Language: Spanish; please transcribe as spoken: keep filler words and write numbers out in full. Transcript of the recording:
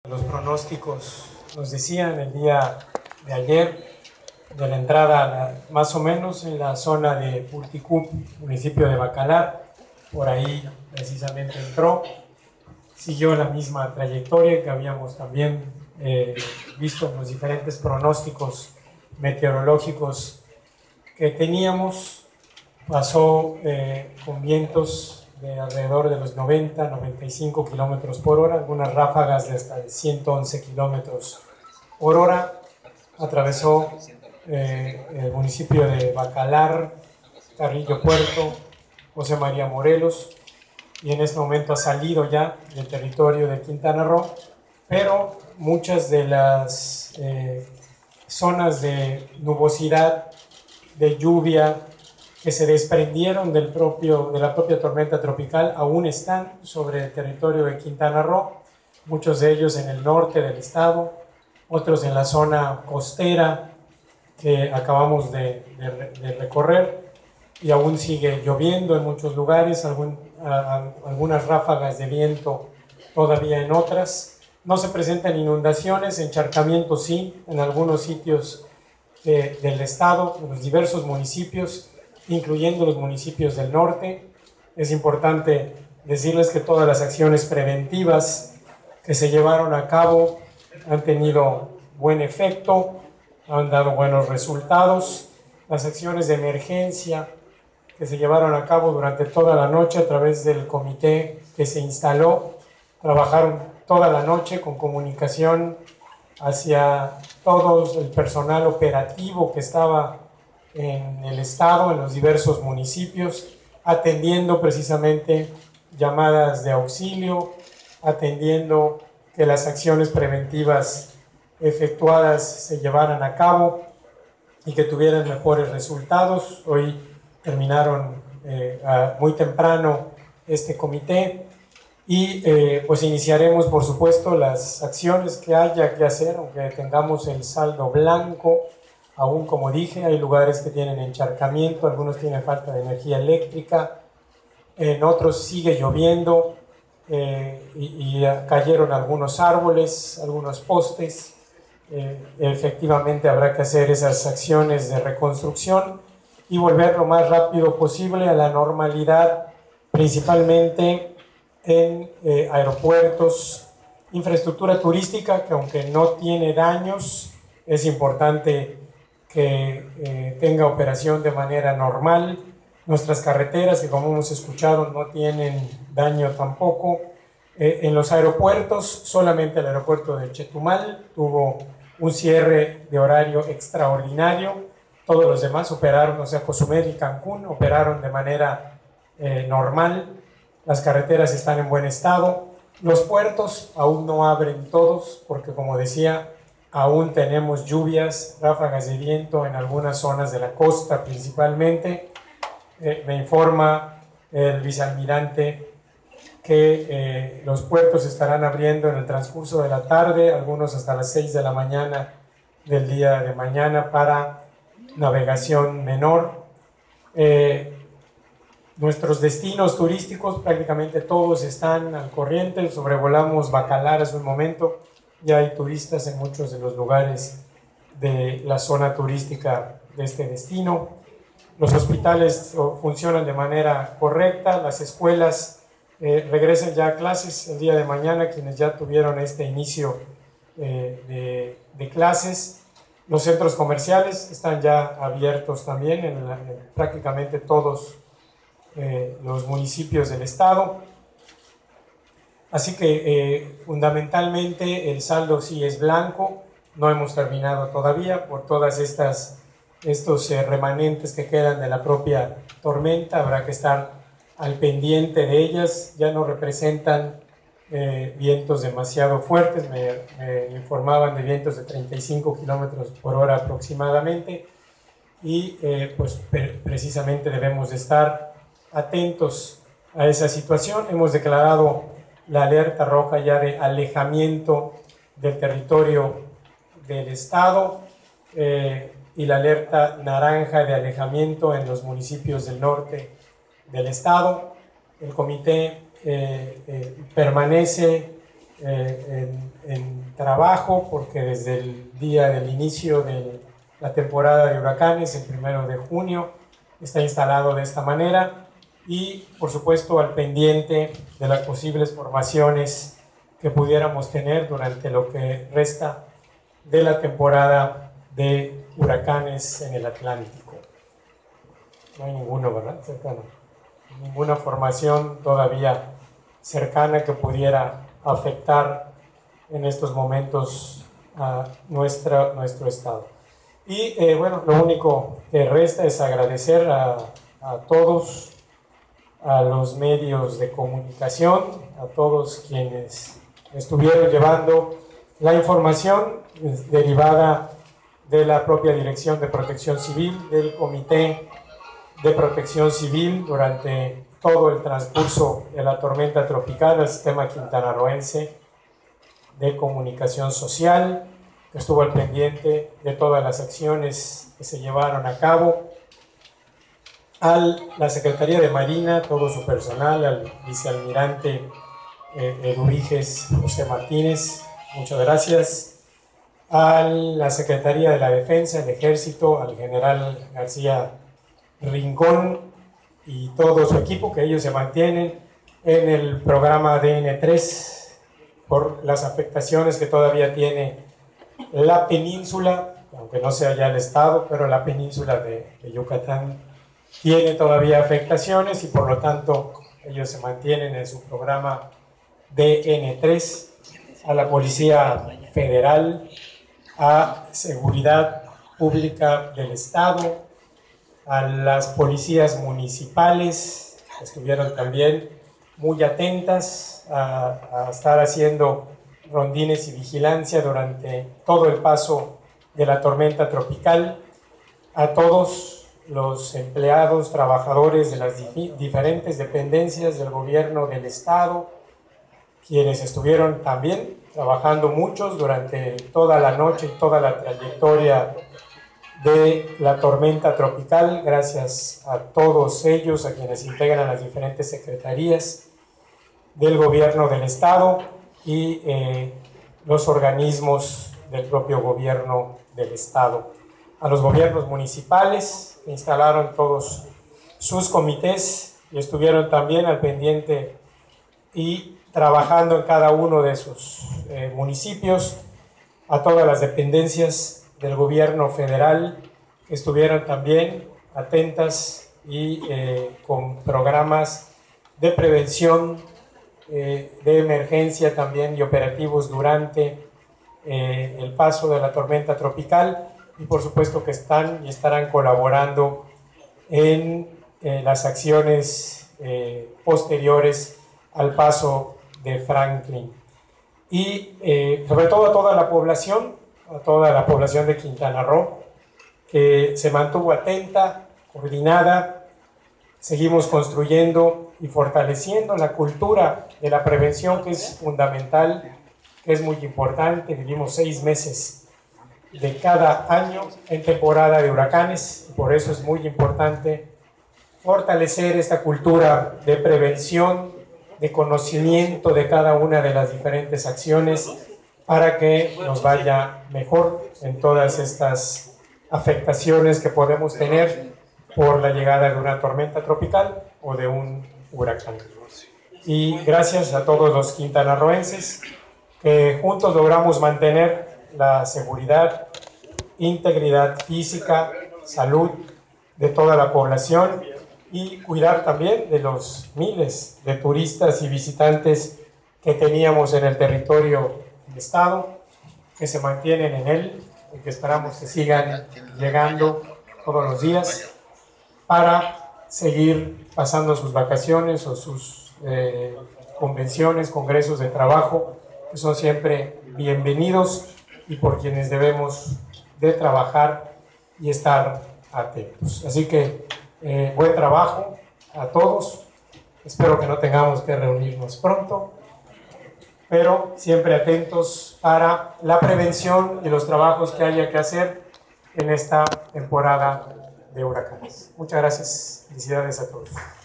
Los pronósticos nos decían el día de ayer de la entrada la, más o menos en la zona de Purticup, municipio de Bacalar, por ahí precisamente entró, siguió la misma trayectoria que habíamos también eh, visto en los diferentes pronósticos meteorológicos que teníamos, pasó eh, con vientos de alrededor de los noventa, noventa y cinco kilómetros por hora, algunas ráfagas de hasta de ciento once kilómetros por hora. Atravesó eh, el municipio de Bacalar, Carrillo Puerto, José María Morelos, y en este momento ha salido ya del territorio de Quintana Roo, pero muchas de las eh, zonas de nubosidad, de lluvia, que se desprendieron del propio, de la propia tormenta tropical aún están sobre el territorio de Quintana Roo, muchos de ellos en el norte del estado, otros en la zona costera que acabamos de, de, de recorrer, y aún sigue lloviendo en muchos lugares, algún, a, a, algunas ráfagas de viento todavía en otras. No se presentan inundaciones, encharcamientos sí, en algunos sitios de, del estado, en los diversos municipios, incluyendo los municipios del norte. Es importante decirles que todas las acciones preventivas que se llevaron a cabo han tenido buen efecto, han dado buenos resultados. Las acciones de emergencia que se llevaron a cabo durante toda la noche a través del comité que se instaló, trabajaron toda la noche con comunicación hacia todo el personal operativo que estaba en el estado, en los diversos municipios, atendiendo precisamente llamadas de auxilio, atendiendo que las acciones preventivas efectuadas se llevaran a cabo y que tuvieran mejores resultados. Hoy terminaron eh, muy temprano este comité y eh, pues iniciaremos, por supuesto, las acciones que haya que hacer, aunque tengamos el saldo blanco. Aún, como dije, hay lugares que tienen encharcamiento, algunos tienen falta de energía eléctrica, en otros sigue lloviendo eh, y, y cayeron algunos árboles, algunos postes. Eh, efectivamente habrá que hacer esas acciones de reconstrucción y volver lo más rápido posible a la normalidad, principalmente en eh, aeropuertos, infraestructura turística, que aunque no tiene daños, es importante que eh, tenga operación de manera normal. Nuestras carreteras, que como hemos escuchado no tienen daño tampoco. Eh, en los aeropuertos, solamente el aeropuerto de Chetumal tuvo un cierre de horario extraordinario. Todos los demás operaron, o sea, Cozumel y Cancún operaron de manera eh, normal. Las carreteras están en buen estado. Los puertos aún no abren todos, porque como decía, aún tenemos lluvias, ráfagas de viento en algunas zonas de la costa principalmente. Eh, me informa el vicealmirante que eh, los puertos estarán abriendo en el transcurso de la tarde, algunos hasta las seis de la mañana del día de mañana para navegación menor. Eh, nuestros destinos turísticos prácticamente todos están al corriente. Sobrevolamos Bacalar hace un momento, ya hay turistas en muchos de los lugares de la zona turística de este destino. Los hospitales funcionan de manera correcta, las escuelas eh, regresan ya a clases el día de mañana, quienes ya tuvieron este inicio eh, de, de clases. Los centros comerciales están ya abiertos también en, la, en prácticamente todos eh, los municipios del estado. Así que eh, fundamentalmente el saldo sí es blanco, no hemos terminado todavía por todas estas estos eh, remanentes que quedan de la propia tormenta. Habrá que estar al pendiente de ellas. Ya no representan eh, vientos demasiado fuertes, me, me informaban de vientos de treinta y cinco kilómetros por hora aproximadamente, y eh, pues pre precisamente debemos de estar atentos a esa situación. Hemos declarado la alerta roja ya de alejamiento del territorio del estado, eh, y la alerta naranja de alejamiento en los municipios del norte del estado. El comité eh, eh, permanece eh, en, en trabajo, porque desde el día del inicio de la temporada de huracanes, el primero de junio, está instalado de esta manera, y por supuesto al pendiente de las posibles formaciones que pudiéramos tener durante lo que resta de la temporada de huracanes en el Atlántico. No hay ninguno, ¿verdad? Cercano. Ninguna formación todavía cercana que pudiera afectar en estos momentos a nuestra, nuestro estado. Y eh, bueno, lo único que resta es agradecer a, a todos, a los medios de comunicación, a todos quienes estuvieron llevando la información derivada de la propia Dirección de Protección Civil, del Comité de Protección Civil durante todo el transcurso de la tormenta tropical, el sistema quintanarroense de comunicación social, que estuvo al pendiente de todas las acciones que se llevaron a cabo, a la Secretaría de Marina, todo su personal, al vicealmirante eh, Eduviges José Martínez, muchas gracias, a la Secretaría de la Defensa, el Ejército, al general García Rincón y todo su equipo, que ellos se mantienen en el programa D N tres por las afectaciones que todavía tiene la península, aunque no sea ya el estado, pero la península de, de Yucatán tiene todavía afectaciones y por lo tanto ellos se mantienen en su programa D N tres, a la Policía Federal, a Seguridad Pública del Estado, a las policías municipales, que estuvieron también muy atentas a, a estar haciendo rondines y vigilancia durante todo el paso de la tormenta tropical, a todos los empleados, trabajadores de las dif- diferentes dependencias del gobierno del estado, quienes estuvieron también trabajando muchos durante toda la noche y toda la trayectoria de la tormenta tropical, gracias a todos ellos, a quienes integran las diferentes secretarías del gobierno del estado y eh, los organismos del propio gobierno del estado, a los gobiernos municipales que instalaron todos sus comités y estuvieron también al pendiente y trabajando en cada uno de sus eh, municipios, a todas las dependencias del gobierno federal que estuvieron también atentas y eh, con programas de prevención, eh, de emergencia también y operativos durante eh, el paso de la tormenta tropical, y por supuesto que están y estarán colaborando en eh, las acciones eh, posteriores al paso de Franklin. Y eh, sobre todo a toda la población, a toda la población de Quintana Roo, que se mantuvo atenta, coordinada. Seguimos construyendo y fortaleciendo la cultura de la prevención, que es fundamental, que es muy importante. Vivimos seis meses de cada año en temporada de huracanes, y por eso es muy importante fortalecer esta cultura de prevención, de conocimiento de cada una de las diferentes acciones para que nos vaya mejor en todas estas afectaciones que podemos tener por la llegada de una tormenta tropical o de un huracán. Y gracias a todos los quintanarroenses que juntos logramos mantener la seguridad, integridad física, salud de toda la población y cuidar también de los miles de turistas y visitantes que teníamos en el territorio del estado, que se mantienen en él y que esperamos que sigan llegando todos los días para seguir pasando sus vacaciones o sus eh, convenciones, congresos de trabajo, que son siempre bienvenidos y por quienes debemos de trabajar y estar atentos. Así que eh, buen trabajo a todos. Espero que no tengamos que reunirnos pronto, pero siempre atentos para la prevención y los trabajos que haya que hacer en esta temporada de huracanes. Muchas gracias. Felicidades a todos.